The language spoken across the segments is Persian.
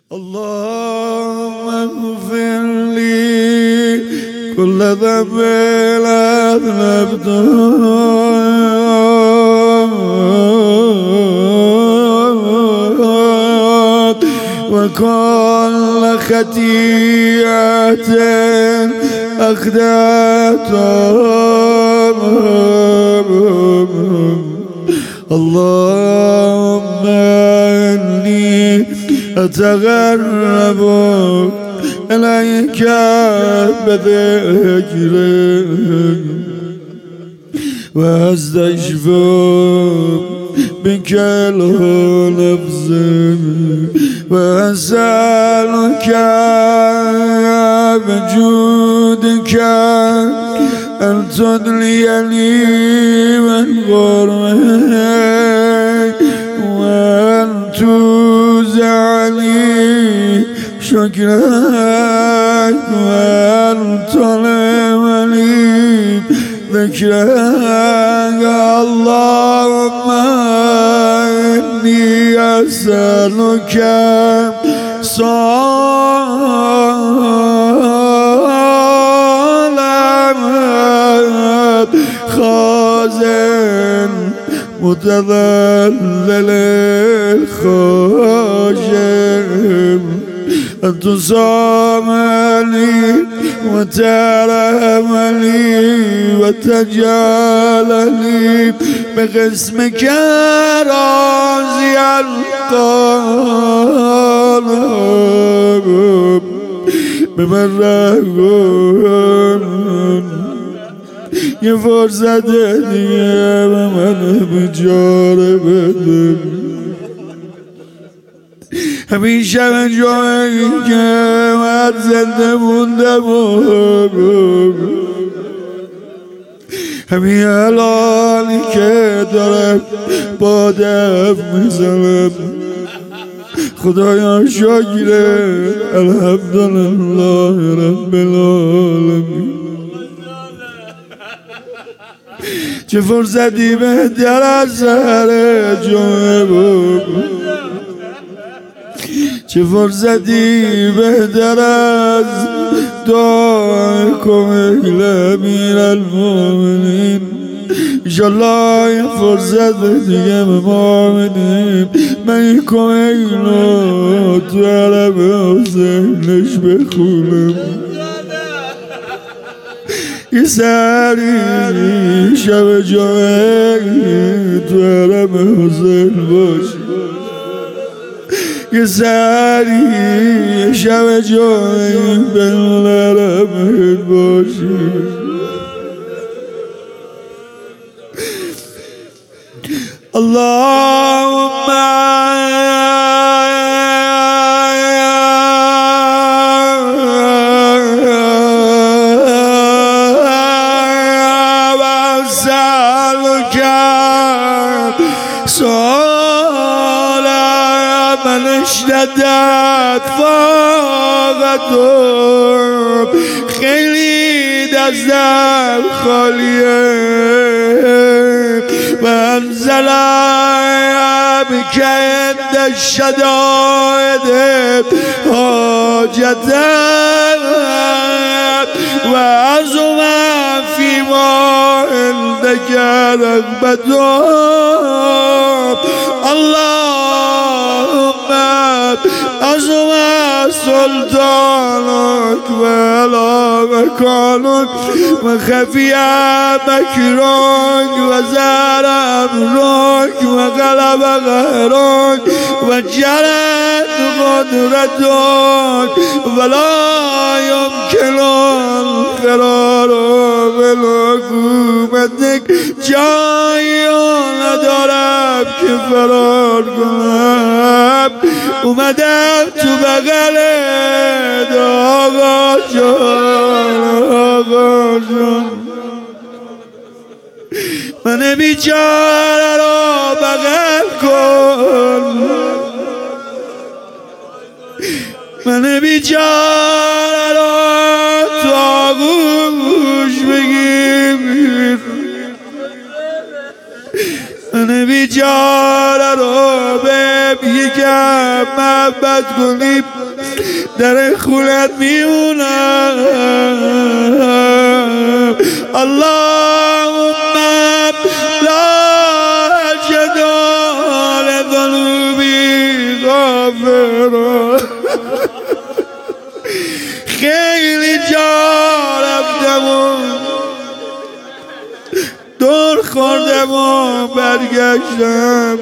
اللهم اغفر لي كل ذنب أذنبته وكل خطيئة أخطأتها اللهم إني أتقرب إليك بذكرك وأستشفى بك نفسك وأسألك بجودك أن تدليني من غربك وأن توزعني شكرك وأن تلمني ذكرك اللهم إني أسألك صلاة خازن متذلل خاشم أن تصامني وترحمني وتجعلني بقسمك راضي القلب بمرحون یه فرصت دیگه به من بجاره بده همیشه به جایی که من زنده مونده همین الانی که دارم با دف میزنم خدایا شاکره الحمدلله رب العالمین چه فرصتی بهتر از سر جمعه بود چه فرصتی بهتر از دعای کمیل امیر المؤمنین انشالله یه فرصت دیگه به ما بدیم من این کمیل رو تو عرب حسینش بخونم یه سری شب جمعه تو عرب حسین باشه یه سری شب جمعه بین عرب باشه اللهم من اشتدت فاقتم خیلی دستم خالیه و انزل بك عند الشدائد حاجتم و عظم فيما عندك رغبتم اللهم عظم سلطانك وعلى مكانك وخفي مكرك وزار أمرك وغلب غيرك وجلت قدرتك ولا يمكن الفرار من حكومتك جایی ندارم که فرار کنم اومدم تو بغلت آقا جان من بیچاره رو بغل کن من بیچاره رو تو آغوش بگیر من بیچاره رو به که محبت کنیم در خونت میمونم. اللهم لا جدال ذنوبی غافرا. خیلی جا رفتم و دور خوردم و برگشتم،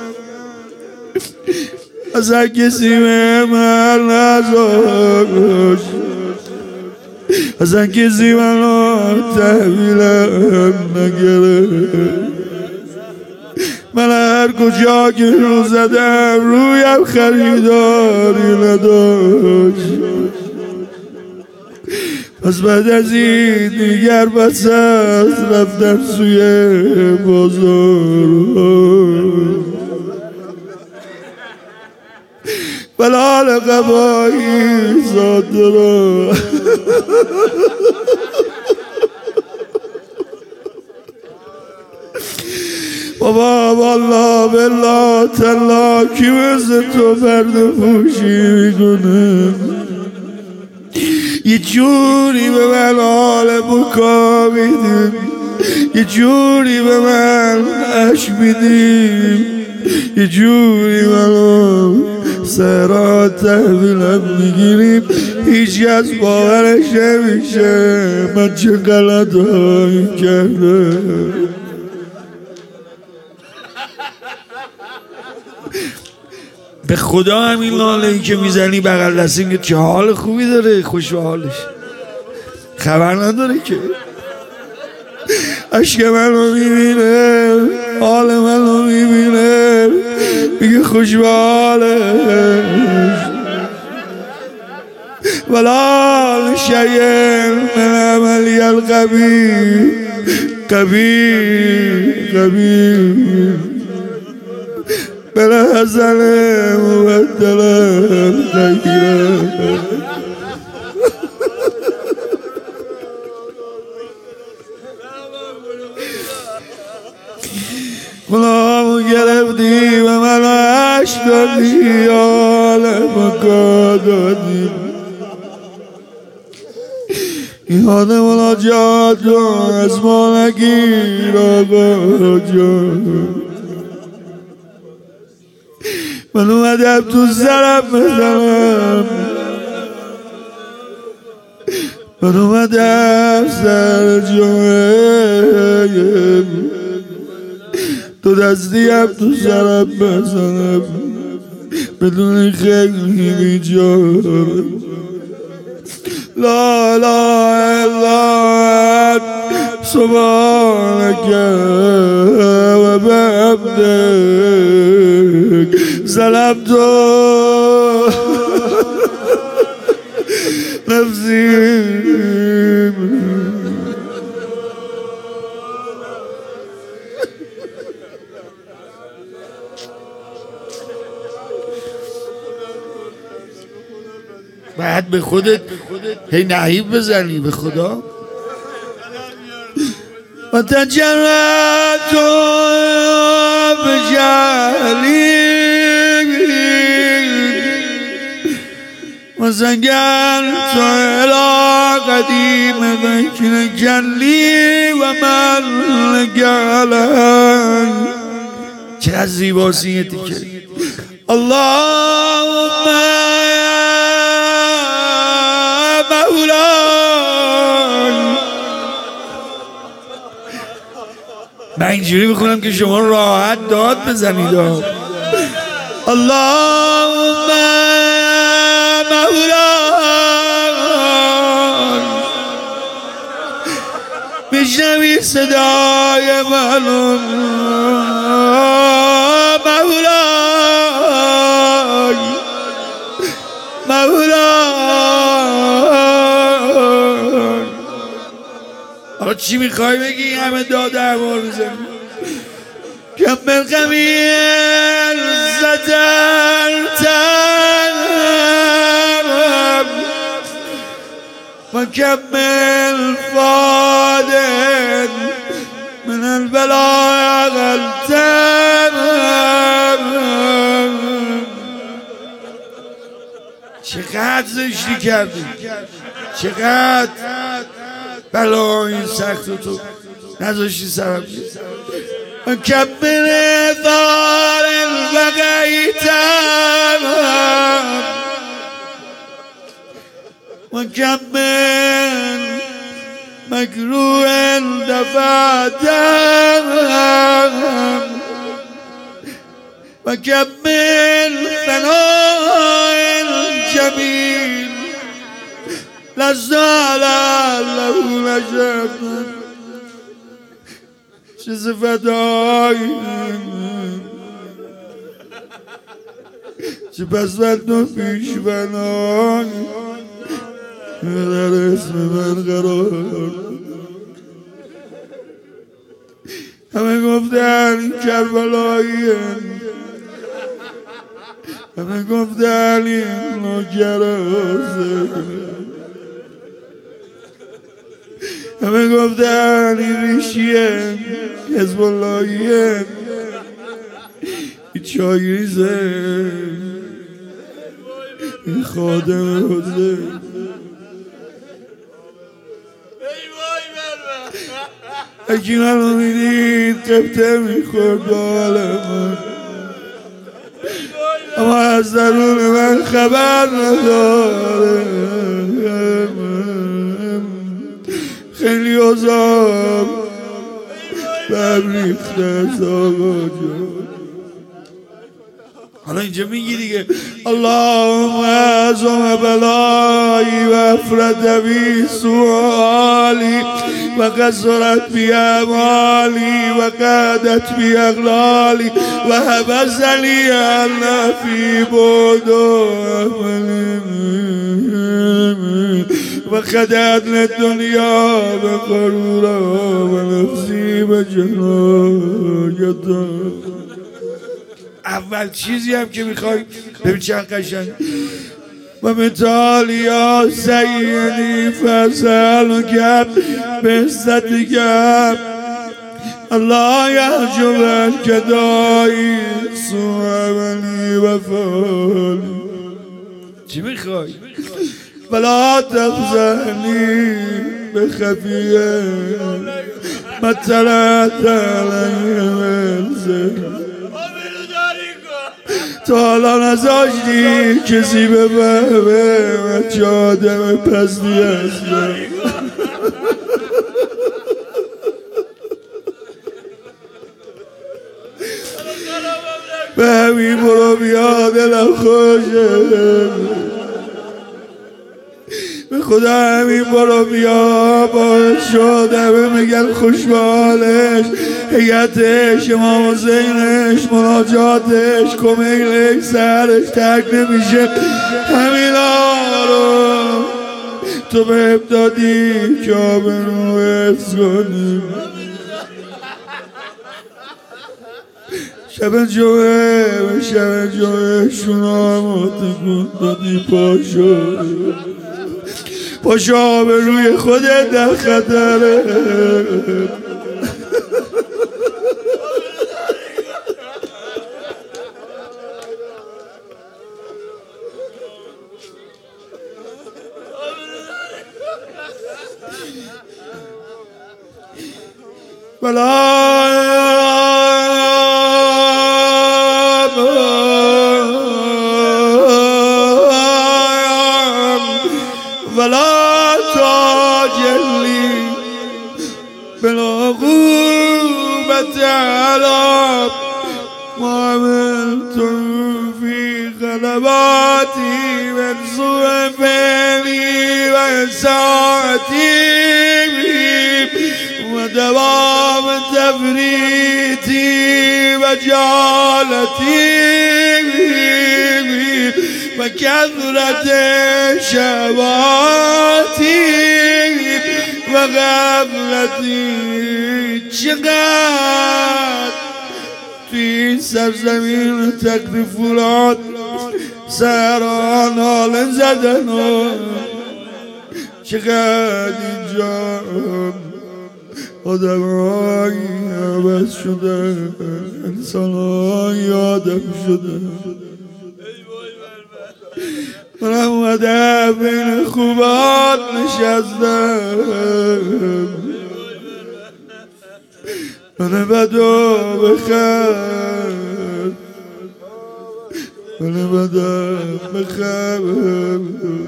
اصلا کسی به من نذاشت، اصلا کسی منو تحویلم نگرفت. من هر کجا که رو زدم رویم خریداری نداشت. پس بعد از این دیگر بس است رفتم سوی بازار، بلال قبایی زاده را بابا والله بالله تلا کی مثل تو پرده پوشی میکنه؟ یه جوری به من حال بکا میدیم، یه جوری به من عشق میدیم، یه جوری منو سهرات تحویلم میگیریم. هیچ کس باورش نمیشه من چه غلطایی کردم. به خدا همین لاله‌ای که میزنی بغل دستی چه حال خوبی داره، خوش به حالش، خبر نداره که عشق منو میبینه، حال منو میبینه، میگه خوش به حالش. ولا شیء من عملی القبیح قبیح بلا حسن مبدلا خیرا. غلامو گرفتی و من عشق دادی، عالم کا دادی. یاد مناجات جان از ما نگیر آقا جان. من اومدم تو سرم بزنم، من اومدم سر جایم تو دستیم تو سرم بزنم بدون خیلی بیجارم. لا لا الا سبحانك و بعبدك ظلمت نفسي. بعد به خودت هی نهیب بزنی به خدا. و تجرد بجهلی و زنگلت الى قدیم ذکر جلی و من لگلن. چه از زیباسی یه تیکه. اللهم مولاي. من اینجوری میخونم که شما راحت داد بزنید. اللهم مولاي. میشنوی صدای منو مولاي مولاي. حالا چی میخوای بگی؟ همه داد احوال میزنی. کمل قمیل زدرتم و کمل فادن من البلاء غلتم. چقدر زشتی کردی، چقدر بلا این سخت تو نذاشتی سرم کبر دار الوقیتم وكمل مكروه دفاتم وكمل ثناء الجميل لزال له نشأ چه صفتایی چه پسوند و پیشبنایی در اسم من قرار همه گفتن کربلایی همه گفتن این نوکرازه همه گفتن این ریشیه حزب اللهیه این چایریزه این خادم حسین اگه منو میدید قبطه میخورد با حال من اما از درون من خبر نداره خیلی عذاب بهم ریخته از آقا جان حالا اینجا میگی دیگه اللهم اعظم بلایی و افرد بی سوالی و قصرت بی اعمالی و قعدت بی اغلالی و حبزلی النفی بود و خدعت للدنیا به غرورا و نفسی به جنایتا اول چیزی هم که میخوای ببین چند قشنگ و مثال یا سیدی فسأل کم به عزتی کم الله یحجب الکدایی سوء منی و فالی چی میخوای؟ ولا تفزعنی به خفیه مطلعت علیه ورزه تا حالا نذاشتی کسی بفهمه من چه آدم پستی هستم به همین برو بیا دلم خوشه به خدا همین برو بیا باعث شد همه میگن خوشبالش حیاتش امام حسینش مناجاتش کمیلش سرش ترک نمیشه همینا رو تو بهم دادی که آبرو حفظ کنیم شب جمعه شونامو تکون دادی پاشو آبروی خودت در خطره ولا تاجلی بلا غوبت علام ما عملت في غلباتي من سوء فعلي وساعتي ودوام تفريطي وجالتي وكثرة شهواتي وغفلتي چقدر توی این سرزمین تکری فولاد سهران حال زدن و چقدر اینجا آدم هایی عوض شدن انسان هایی آدم شدن منم اومدم بین خوبان نشستم من بدا بخم من بدا بخم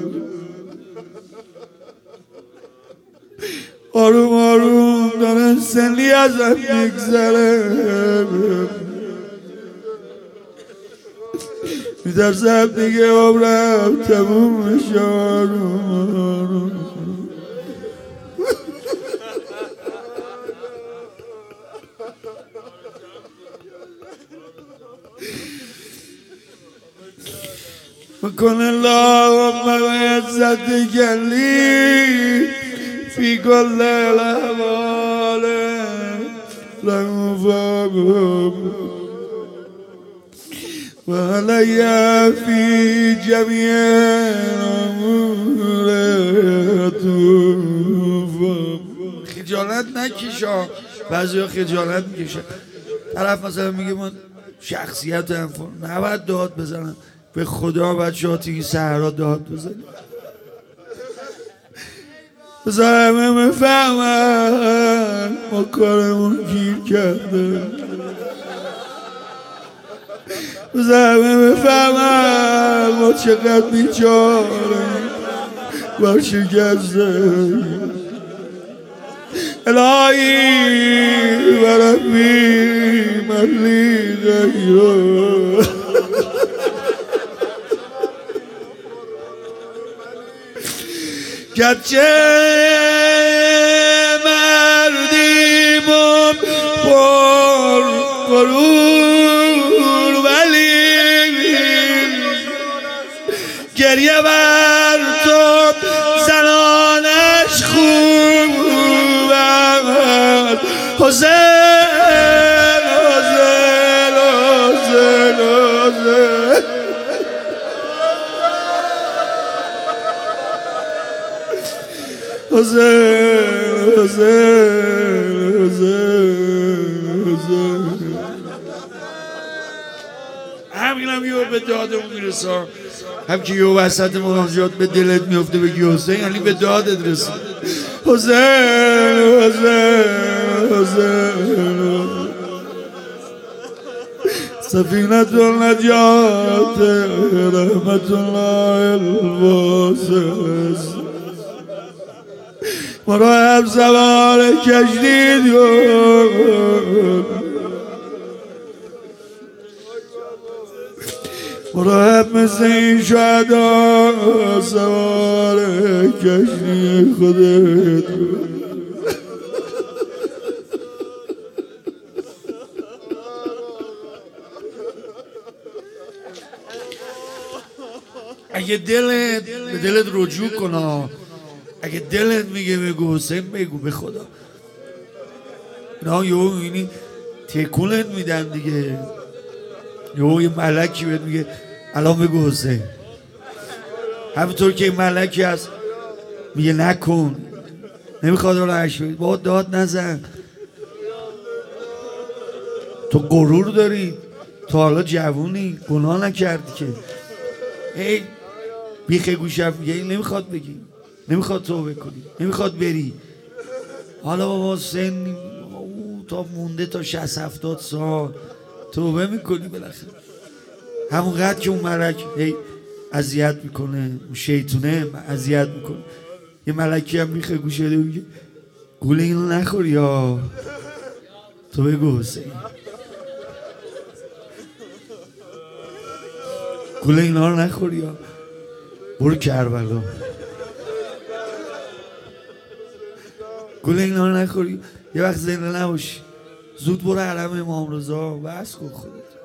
آروم آروم دارن سنی ازم میگذره میترسم دیگه عمرم تموم میشه آروم آروم وكن اللهم بعزة جلي في كل الأحوال له فضل وعلي في جميع الأمور خجالت نکشا. بعضیا خجالت میکشن. طرف مثلا میگه من شخصیت هم نباید داد بزنم. به خدا بچه‌ها تو این صحرا داد بزنیم بذار همه بفهمن ما کارمون گیر کرده بذار همه بفهمن ما چقدر بیچاریم با شکسته الهی و ربی من لی غیره گرچه مردیم پر غرور ولی گریه بر تو زنانش خوب حسین حسین حسین حسین حسین حسین همینم یه به دادمون میرسه. هم که یه وسط مناجات به دلت میفته بگی حسین یعنی به دادت رسید. حسین حسین حسین سفینة النجات رحمت الله الواسع ما را هم سوار کشتی ما را هم مثل این شهدا سوار کشتی خودت اگه دلت به دلت رجوع کنا، اگه دلت میگه بگو حسین بگو به خدا. نه یهو میبینی تکونت میدن دیگه. یهو یه ملکی بهت میگه الان بگو حسین. همینطور که این ملکی هست میگه نکن، نمیخواد رو عشق با داد نزن. تو غرور داری، تو حالا جوونی، گناه نکردی که. هی بیخ گوشم میگه این نمیخواد بگی، نمیخواد توبه کنی، نمیخواد بری. حالا بابا سن تا مونده تا 60-70 سال توبه میکنی بالاخره. همونقدر که اون ملک هی اذیت میکنه، اون شیطونه اذیت میکنه. یه ملکی هم میخه گوشه ده میگه گوله اینو نخور یا تو بگو حسین، گوله اینا رو نخور یا برو کربلا، گوله اینا رو نخوری. یه وقت زنده نباشی زود برو حرم امام رضا بس کن خودت.